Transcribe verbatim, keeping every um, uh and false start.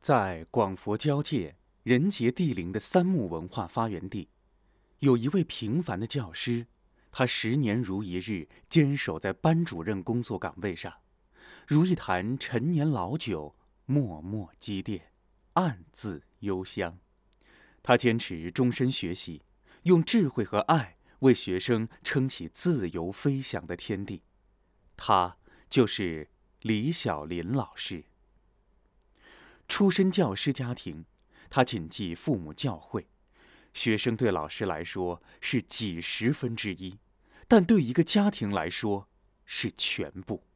在广佛交界、人杰地灵的三木文化发源地，有一位平凡的教师，他十年如一日坚守在班主任工作岗位上，如一坛陈年老酒，默默积淀，暗自幽香。他坚持终身学习，用智慧和爱为学生撑起自由飞翔的天地。他就是李小林老师。出身教师家庭，他谨记父母教诲，学生对老师来说是几十分之一，但对一个家庭来说是全部。